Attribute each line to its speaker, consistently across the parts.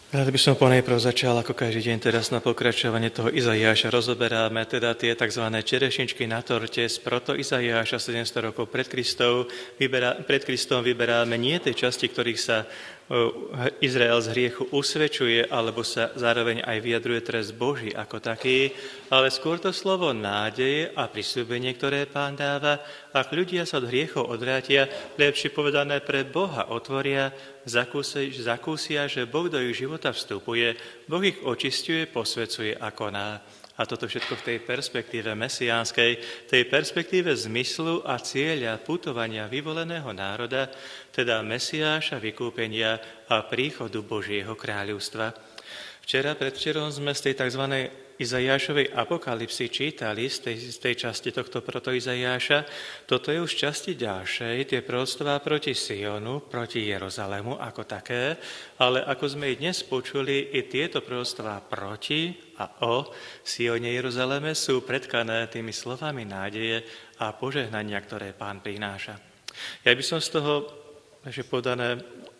Speaker 1: Rád by som ponajprv začal, ako každý deň teraz na pokračovanie toho Izaiáša rozoberáme, teda tie tzv. Čerešničky na torte z proto Izaiáša 700 rokov pred Kristom vyberáme nie tej časti, ktorých sa Izrael z hriechu usvedčuje, alebo sa zároveň aj vyjadruje trest Boží ako taký, ale skôr to slovo nádeje a prisľúbenie, ktoré Pán dáva, ak ľudia sa od hriechov odvrátia, lepšie povedané pre Boha otvoria, zakúsia, že Boh do ich života vstupuje, Boh ich očisťuje, posvecuje a koná. A toto všetko v tej perspektíve mesiánskej, tej perspektíve zmyslu a cieľa putovania vyvoleného národa, teda Mesiáša, vykúpenia a príchodu Božieho kráľovstva. Predvčerom sme z tej tzv. Izaiášovej apokalypsy čítali z tej časti tohto proto Izaiáša. Toto je už časti ďalšej, tie proroctvá proti Sionu, proti Jeruzalému ako také, ale ako sme i dnes počuli, i tieto proroctvá proti a o Sione Jeruzaléme sú predkané tými slovami nádeje a požehnania, ktoré Pán prináša. Ja by som z toho, že podané,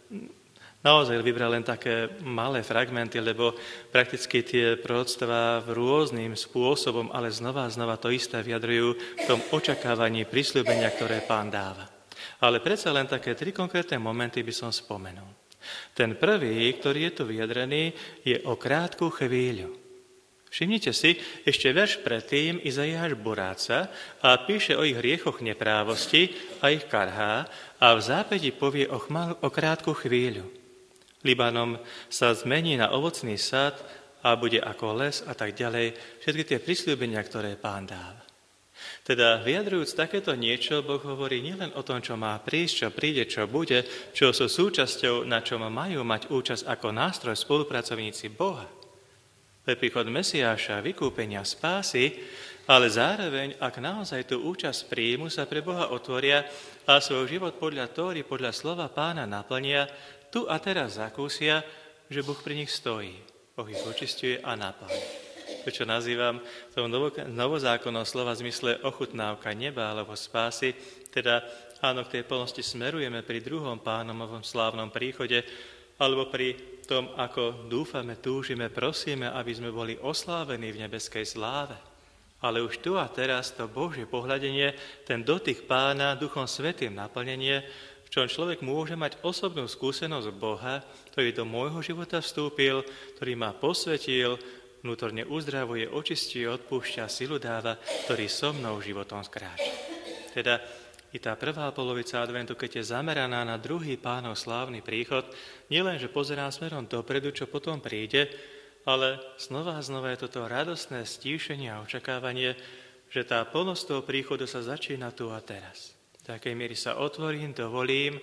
Speaker 1: naozaj vybral len také malé fragmenty, lebo prakticky tie proroctvá v rôznym spôsobom, ale znova to isté vyjadrujú v tom očakávaní prisľúbenia, ktoré Pán dáva. Ale predsa len také 3 konkrétne momenty by som spomenul. Ten prvý, ktorý je tu vyjadrený, je o krátku chvíľu. Všimnite si, ešte verš predtým Izaiáš boráca a píše o ich hriechoch neprávosti a ich karhá a v zápäti povie o krátku chvíľu. Libanom sa zmení na ovocný sad a bude ako les a tak ďalej. Všetky tie prisľúbenia, ktoré Pán dáva. Teda vyjadrujúc takéto niečo, Boh hovorí nielen o tom, čo má prísť, čo príde, čo bude, čo sú súčasťou, na čom majú mať účasť ako nástroj spolupracovníci Boha. Pre príchod Mesiáša, vykúpenia, spásy, ale zároveň, ak naozaj tú účasť príjmu, sa pre Boha otvoria a svoj život podľa Tóry, podľa slova Pána naplnia, tu a teraz zakúsia, že Boh pri nich stojí. Boh ich očisťuje a naplňa. To, čo nazývam v tom novozákonnom slova v zmysle ochutnávka neba alebo spásy, teda áno, k tej plnosti smerujeme pri druhom Pánovom slávnom príchode, alebo pri tom, ako dúfame, túžime, prosíme, aby sme boli oslávení v nebeskej sláve. Ale už tu a teraz to Božie pohľadenie, ten dotyk Pána Duchom Svätým naplnenie, v čom človek môže mať osobnú skúsenosť Boha, ktorý do môjho života vstúpil, ktorý ma posvetil, vnútorne uzdravuje, očistuje, odpúšťa, silu dáva, ktorý so mnou životom skráča. Teda i tá prvá polovica adventu, keď je zameraná na druhý Pánov slávny príchod, nielen, že pozerám smerom dopredu, čo potom príde, ale znova je toto radostné stíšenie a očakávanie, že tá plnosť toho príchodu sa začína tu a teraz. V takej miery sa otvorím, dovolím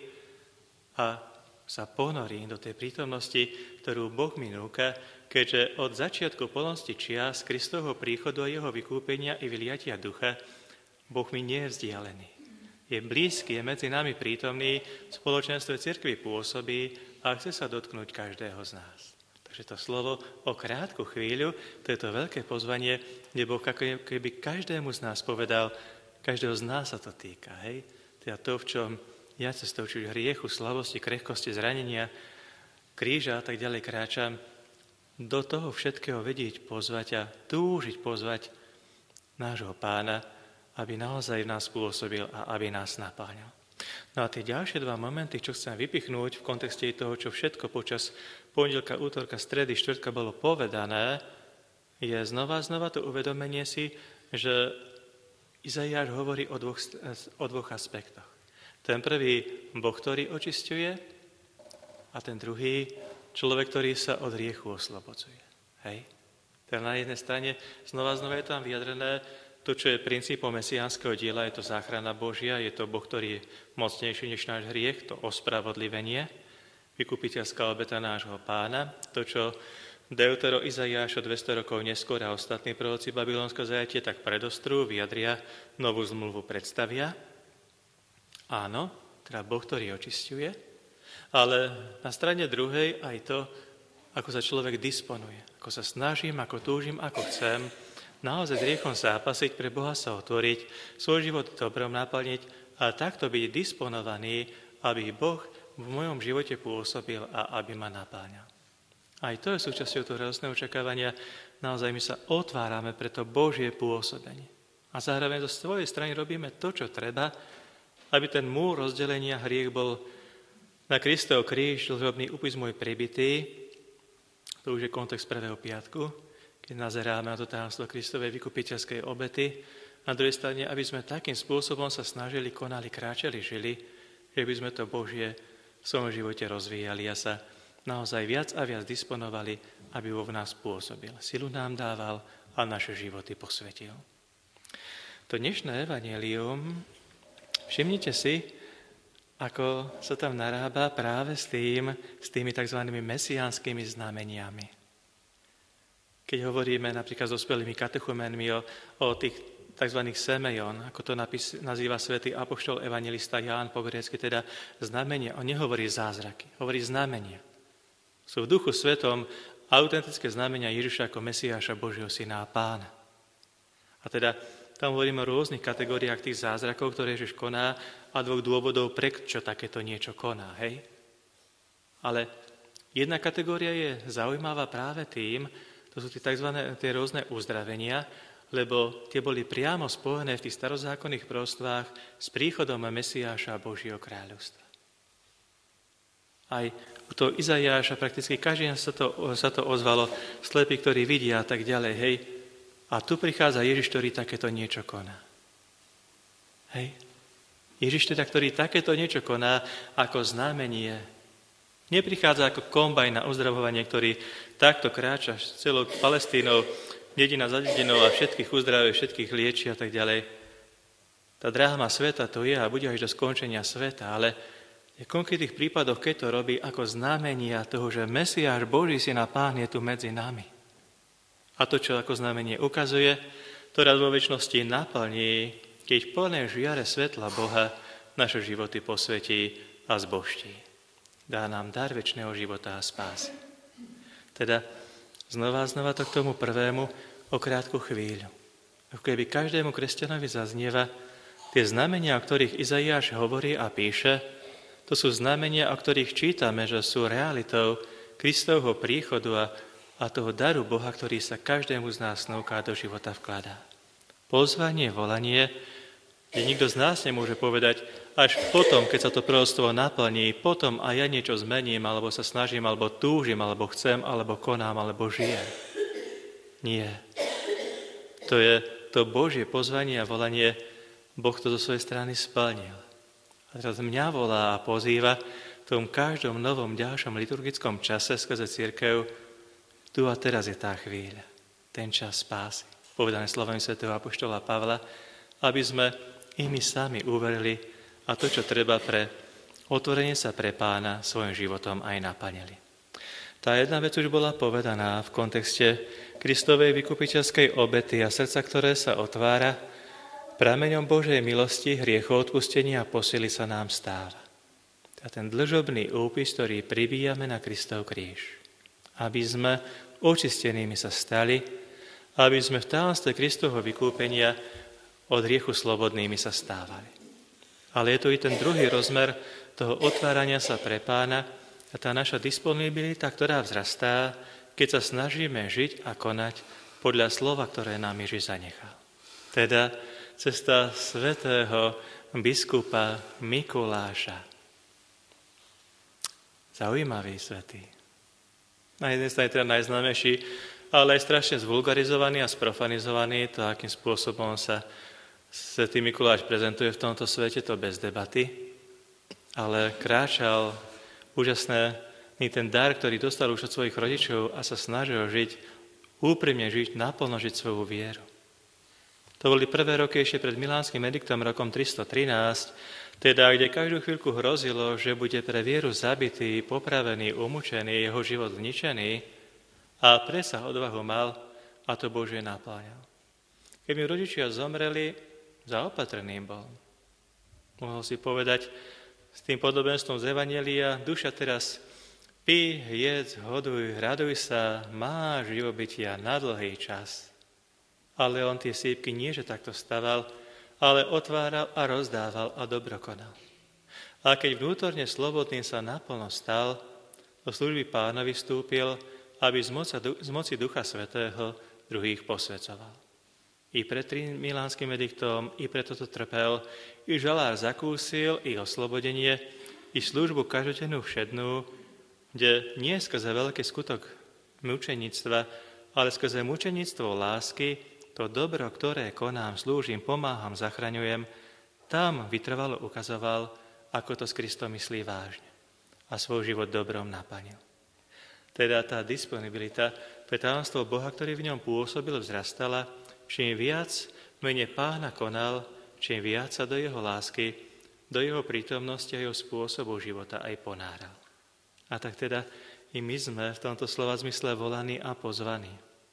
Speaker 1: a sa ponorím do tej prítomnosti, ktorú Boh mi núka, keďže od začiatku plnosti čias Kristovho príchodu a jeho vykúpenia i vyliatia ducha Boh mi nie je vzdialený. Je blízky, je medzi nami prítomný, v spoločenstve cirkvi pôsobí a chce sa dotknúť každého z nás. Takže to slovo o krátku chvíľu, to je to veľké pozvanie, kde Boh keby každému z nás povedal, každého z nás sa to týka, hej? Teda to, v čom ja cestou či hriechu, slabosti, krehkosti, zranenia, kríža a tak ďalej kráčam, do toho všetkého vedieť pozvať a túžiť pozvať nášho Pána, aby naozaj v nás pôsobil a aby nás napáňal. No a tie ďalšie 2 momenty, čo chcem vypichnúť v kontexte toho, čo všetko počas pondelka, útorka, stredy, štvrtka bolo povedané, je znova to uvedomenie si, že Izaiáš hovorí o dvoch aspektoch. Ten prvý, Boh, ktorý očisťuje, a ten druhý, človek, ktorý sa od hriechu oslobodzuje. Hej? Teda na jednej strane znova je tam vyjadrené to, čo je princípom mesiánskeho diela, je to záchrana Božia, je to Boh, ktorý je mocnejší než náš hriech, to ospravodlivenie, vykupiteľská obeta nášho Pána, to, čo Deutero Izaiáš 200 rokov neskôr a ostatní proroci babylonského zajatie tak predostrú, vyjadria, novú zmluvu predstavia. Áno, teda Boh, ktorý očisťuje, ale na strane druhej aj to, ako sa človek disponuje, ako sa snažím, ako túžim, ako chcem, naozaj s riechom zápasiť, pre Boha sa otvoriť, svoj život dobrom naplniť a takto byť disponovaný, aby Boh v mojom živote pôsobil a aby ma napáňal. Aj to je súčasťou toho radostného očakávania. Naozaj my sa otvárame pre to Božie pôsobenie. A zároveň zo svojej strany robíme to, čo treba, aby ten múr rozdelenia hriech bol na Kristov kríž, dlžobný úpis môj pribitý. To už je kontext prvého piatku, keď nazeráme na to tajomstvo Kristovej vykupiteľskej obety. Na druhej strane, aby sme takým spôsobom sa snažili, konali, kráčali, žili, že by sme to Božie v svojom živote rozvíjali a sa naozaj viac a viac disponovali, aby vo v nás pôsobil. Silu nám dával a naše životy posvetil. To dnešné evanjelium, všimnite si, ako sa tam narába práve s tými tzv. Mesiánskymi znameniami. Keď hovoríme napríklad s dospelými katechumenmi o tých tzv. Semejon, ako to nazýva svätý apoštol evanjelista Ján po grécky, teda znamenia. On nehovorí zázraky, hovorí znamenia. Sú v Duchu Svetom autentické znamenia Ježiša ako Mesiáša, Božieho Syna a Pána. A teda tam hovoríme o rôznych kategóriách tých zázrakov, ktoré Ježiš koná a dvoch dôvodov, prečo takéto niečo koná. Hej? Ale jedna kategória je zaujímavá práve tým, to sú tie rôzne uzdravenia, lebo tie boli priamo spojené v tých starozákonných prostvách s príchodom Mesiáša Božieho kráľovstva. Aj u toho Izaiáša prakticky každý sa to ozvalo, slepí, ktorí vidia a tak ďalej, hej. A tu prichádza Ježiš, ktorý takéto niečo koná. Hej. Ježiš teda, ktorý takéto niečo koná ako znamenie. Neprichádza ako kombajn na uzdravovanie, ktorý takto kráča celou Palestínou, dedina za dedinou a všetkých uzdravuje, všetkých lieči a tak ďalej. Tá dráma sveta to je a bude až do skončenia sveta, ale v konkrétnych prípadoch, keď to robí ako znamenia toho, že Mesiáš Boží Syn a Pán je tu medzi nami. A to, čo ako znamenie ukazuje, to raz vo večnosti naplní, keď v plnej žiare svetla Boha naše životy posvetí a zbožtí. Dá nám dar večného života a spásy. Teda znova to k tomu prvému o krátku chvíľu. Ako keby každému kresťanovi zaznieva, tie znamenia, o ktorých Izaiáš hovorí a píše, to sú znamenia, o ktorých čítame, že sú realitou Kristovho príchodu a toho daru Boha, ktorý sa každému z nás snúka do života vkladá. Pozvanie, volanie, kde nikto z nás nemôže povedať, až potom, keď sa to proroctvo naplní, potom aj ja niečo zmením, alebo sa snažím, alebo túžim, alebo chcem, alebo konám, alebo žijem. Nie. To je to Božie pozvanie a volanie, Boh to zo svojej strany splnil. A teraz mňa volá a pozýva v tom každom novom ďalšom liturgickom čase skrze cirkev, tu a teraz je tá chvíľa, ten čas spásy. Povedané slovami svätého apoštola Pavla, aby sme i my sami uverili a to, čo treba pre otvorenie sa pre Pána svojim životom aj naplnili. Tá jedna vec už bola povedaná v kontexte Kristovej vykupiteľskej obety a srdca, ktoré sa otvára, prameňom Božej milosti, hriechoodpustenia a posily sa nám stáva. A ten dlžobný úpis, ktorý pribíjame na Kristov kríž. Aby sme očistenými sa stali, aby sme v tajomstve Kristovho vykúpenia od hriechu slobodnými sa stávali. Ale je to i ten druhý rozmer toho otvárania sa pre Pána a tá naša disponibilita, ktorá vzrastá, keď sa snažíme žiť a konať podľa slova, ktoré nám Ježiš zanechal. Teda cesta svätého biskupa Mikuláša. Zaujímavý svätý. Na jednej strane teda najznámejší, ale aj strašne zvulgarizovaný a sprofanizovaný, to, akým spôsobom sa svätý Mikuláš prezentuje v tomto svete, to bez debaty, ale kráčal úžasný ten dar, ktorý dostal už od svojich rodičov a sa snažil žiť, úprimne žiť, naplno žiť svoju vieru. To boli prvé roky ešte pred Milánskym ediktom rokom 313, teda kde každú chvíľku hrozilo, že bude pre vieru zabitý, popravený, umúčený, jeho život zničený a predsa odvahu mal a to Božie napláňal. Keď mi rodičia zomreli, zaopatrený bol. Mohol si povedať s tým podobenstvom z Evanjelia, duša teraz pí, jedz, hoduj, raduj sa, máš živobytia na dlhý čas. Ale on tie sípky nie, že takto staval, ale otváral a rozdával a dobro konal. A keď vnútorne slobodný sa naplno stal, do služby Pána vystúpil aby z moci Ducha Svätého druhých posväcoval. I pred milánskym ediktom, i preto to trpel, i žalár zakúsil, i oslobodenie, i službu každodennú všednú, kde nie skrze veľký skutok mučeníctva, ale skrze mučeníctvo lásky, to dobro, ktoré konám, slúžim, pomáham, zachraňujem, tam vytrvalo ukazoval, ako to s Kristom myslí vážne a svoj život dobrom naplnil. Teda tá disponibilita pre tajomstvo Boha, ktorý v ňom pôsobil, vzrastala, čím viac v mene Pána konal, čím viac sa do jeho lásky, do jeho prítomnosti a jeho spôsobu života aj ponáral. A tak teda i my sme v tomto slova zmysle volaní a pozvaní.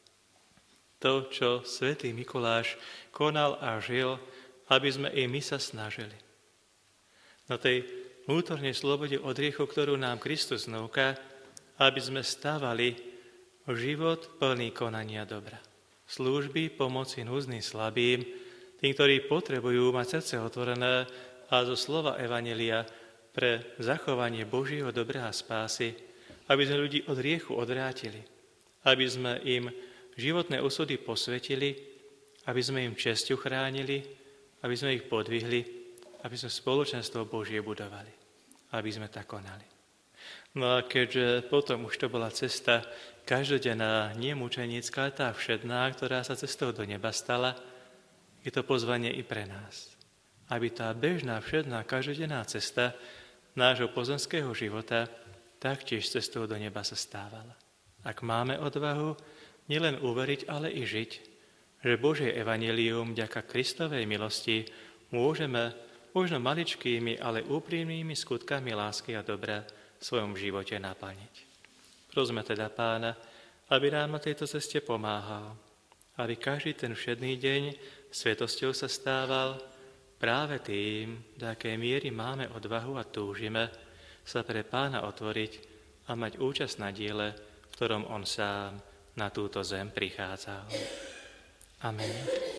Speaker 1: To, čo svätý Mikuláš konal a žil, aby sme i my sa snažili. Na tej vnútornej slobode od hriechu, ktorú nám Kristus núka, aby sme stávali život plný konania dobra. Služby, pomoci núdznym, slabým, tým, ktorí potrebujú mať srdce otvorené a zo slova evanjelia pre zachovanie Božieho dobra a spásy, aby sme ľudí od hriechu odvrátili, aby sme im životné osudy posvetili, aby sme im česťu chránili, aby sme ich podvihli, aby sme spoločenstvo Božie budovali, aby sme tak konali. No a keďže potom už to bola cesta každodenná, nie mučenická, ale tá všedná, ktorá sa cestou do neba stala, je to pozvanie i pre nás. Aby tá bežná, všedná, každodenná cesta nášho pozemského života taktiež cestou do neba sa stávala. Ak máme odvahu nielen uveriť, ale i žiť, že Božie evanjelium vďaka Kristovej milosti môžeme možno maličkými, ale úprimnými skutkami lásky a dobra v svojom živote naplniť. Prosme teda Pána, aby nám na tejto ceste pomáhal, aby každý ten všedný deň svätosťou sa stával práve tým, do akej miery máme odvahu a túžime sa pre Pána otvoriť a mať účasť na diele, v ktorom on sám na túto zem prichádzal. Amen.